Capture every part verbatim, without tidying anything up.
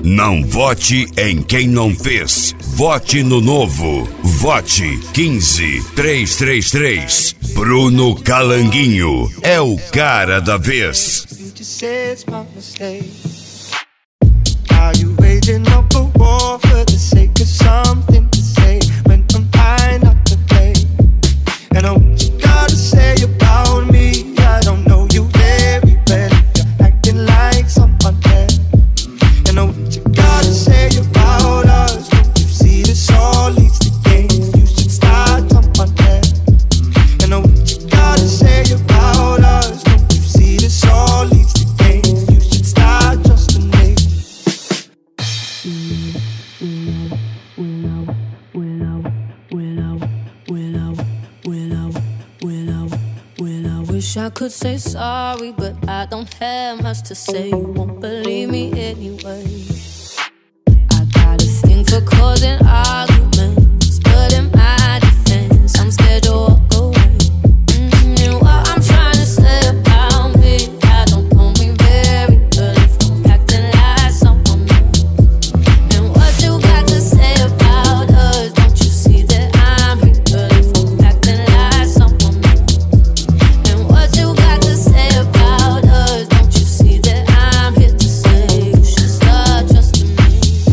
Não vote em quem não fez. Vote no novo. Vote quinze três três três. Bruno Calanguinho é o cara da vez. Are you waging up a war for the sake of something to say when I'm high not to play? And I what you gotta say about me. I don't know you very well if you're acting like someone else. And I what you gotta say about us. Don't you see this all leads to games? You should start someone else. And I what you gotta say about us. Don't you see this all leads to games? You should start just a name. Wish I could say sorry, but I don't have much to say. You won't believe me anyway. I got a thing for causing arguments, but in my defense, I'm scared to walk away. Mm-hmm. And what I'm trying to say about me, I don't know me very well if I'm acting like someone else. And what you got to say about us? Don't you see that I'm real if I'm acting like someone else? And what you got to say about us? Don't you see that I'm here to say you should start trusting me?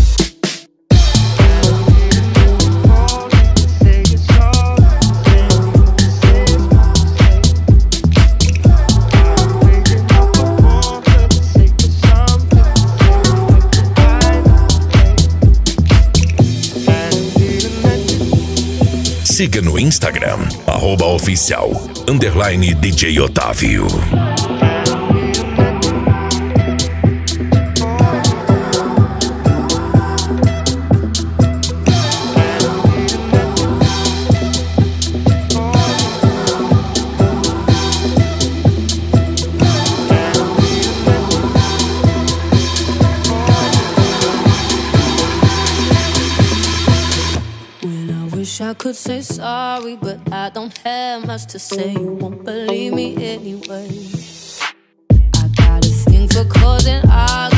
Siga no Instagram, arroba oficial, underline D J Otávio. I could say sorry, but I don't have much to say. You won't believe me anyway. I got a thing for causing arguments.